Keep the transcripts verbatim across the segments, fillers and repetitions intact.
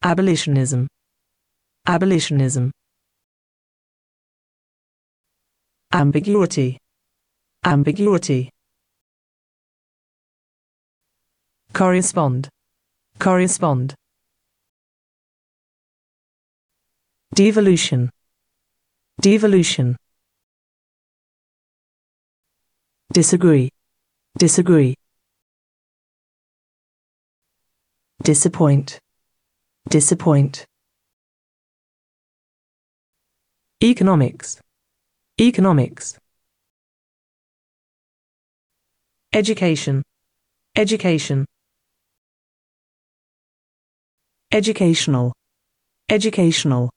abolitionism, abolitionism. Ambiguity, ambiguity. Correspond, correspond. Devolution, devolution. Disagree, disagree. Disappoint, disappoint. Economics, economics. Education, education. Educational, educational.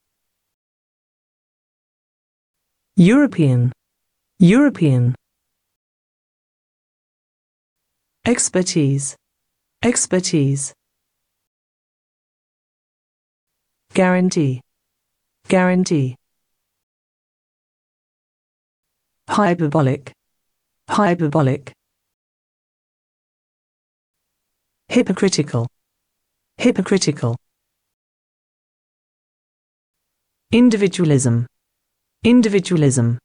European, European. Expertise, expertise. Guarantee, guarantee. Hyperbolic, hyperbolic. Hypocritical, hypocritical. Individualism, individualism.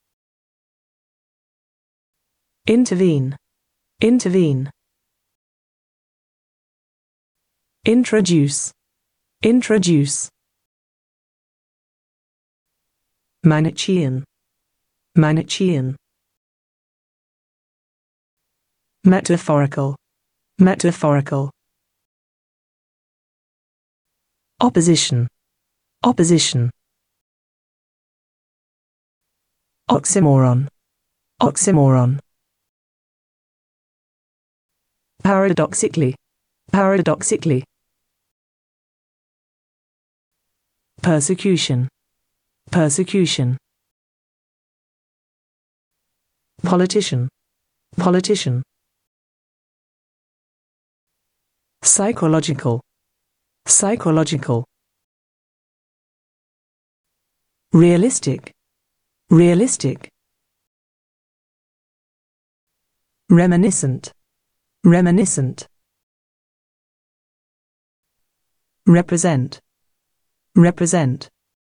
Intervene, intervene. Introduce, introduce. Manichean, Manichean. Metaphorical, metaphorical. Opposition, opposition. Oxymoron, oxymoron. Paradoxically, paradoxically. Persecution, persecution. Politician, politician. Psychological, psychological. Realistic, realistic. Reminiscent, reminiscent. Represent, represent.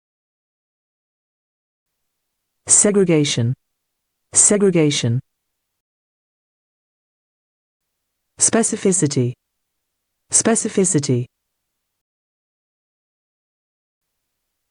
Segregation, segregation. Specificity, specificity.